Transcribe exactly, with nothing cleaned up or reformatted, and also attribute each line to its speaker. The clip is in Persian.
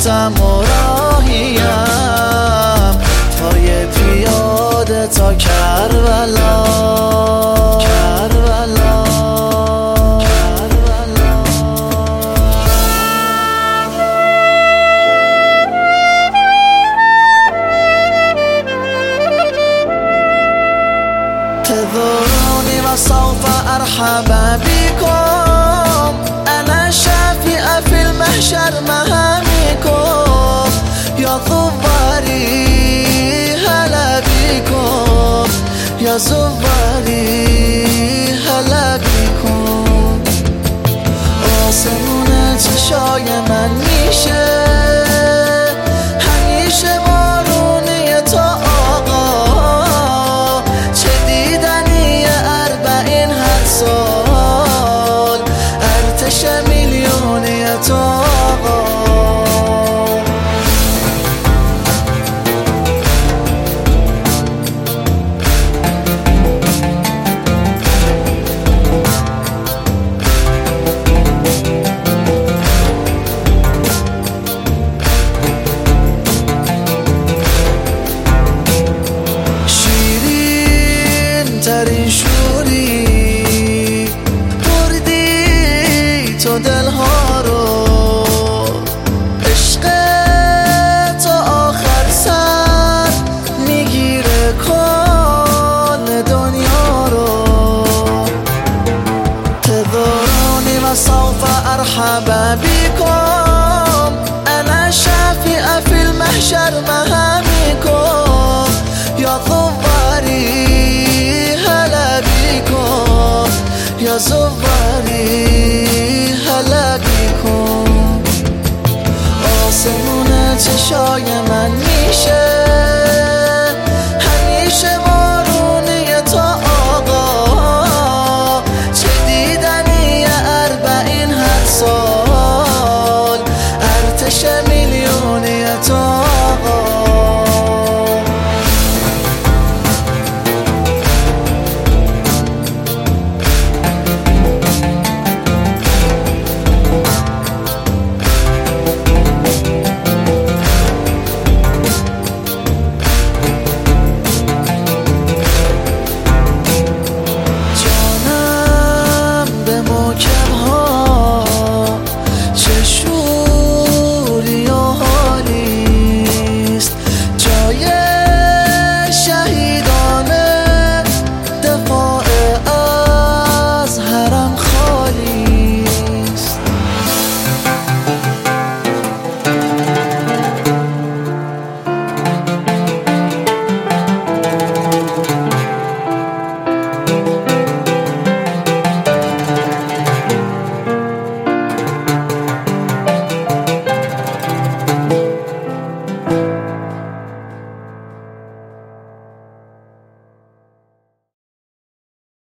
Speaker 1: خطم و راهیم، پای پیاده تا کربلا کربلا کربلا. تذروني وسوف أرحب بكم، أنا شافئ في المحشر مهامكم، يا ثواري هلا بكم، يا زواري هلا بكم. آسمون چشای من میشه همیشه بارونی تا آقا، چه دیدنی اربعین هر سال، ارتش میلیونی تا آقا. ترین شوری بردی تو دلها رو، عشق تا آخر سر میگیره کل دنیا رو. تذروني وسوف أرحب بكم، أنا شافئ في المحشر مهامكم، يا ثواري يا زواري هلا بكم. آسمون چشای من میشه